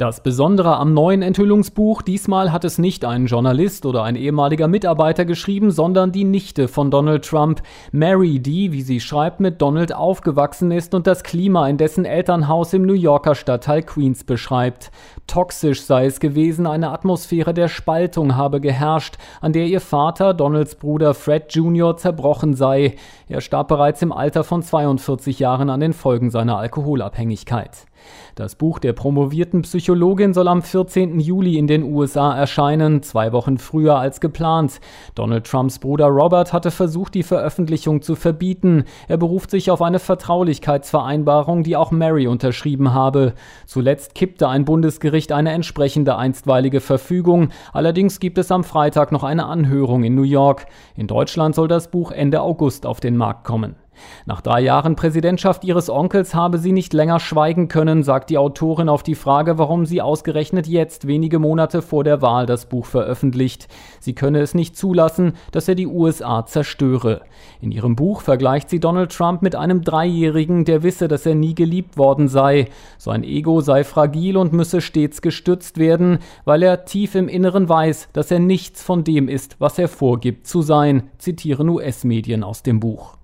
Das Besondere am neuen Enthüllungsbuch: diesmal hat es nicht ein Journalist oder ein ehemaliger Mitarbeiter geschrieben, sondern die Nichte von Donald Trump, Mary, die, wie sie schreibt, mit Donald aufgewachsen ist und das Klima in dessen Elternhaus im New Yorker Stadtteil Queens beschreibt. Toxisch sei es gewesen, eine Atmosphäre der Spaltung habe geherrscht, an der ihr Vater, Donalds Bruder Fred Jr., zerbrochen sei. Er starb bereits im Alter von 42 Jahren an den Folgen seiner Alkoholabhängigkeit. Das Buch der promovierten Psychologin soll am 14. Juli in den USA erscheinen, 2 Wochen früher als geplant. Donald Trumps Bruder Robert hatte versucht, die Veröffentlichung zu verbieten. Er beruft sich auf eine Vertraulichkeitsvereinbarung, die auch Mary unterschrieben habe. Zuletzt kippte ein Bundesgericht eine entsprechende einstweilige Verfügung. Allerdings gibt es am Freitag noch eine Anhörung in New York. In Deutschland soll das Buch Ende August auf den Markt kommen. Nach 3 Jahren Präsidentschaft ihres Onkels habe sie nicht länger schweigen können, sagt die Autorin auf die Frage, warum sie ausgerechnet jetzt, wenige Monate vor der Wahl, das Buch veröffentlicht. Sie könne es nicht zulassen, dass er die USA zerstöre. In ihrem Buch vergleicht sie Donald Trump mit einem 3-Jährigen, der wisse, dass er nie geliebt worden sei. Sein Ego sei fragil und müsse stets gestützt werden, weil er tief im Inneren weiß, dass er nichts von dem ist, was er vorgibt zu sein, zitieren US-Medien aus dem Buch.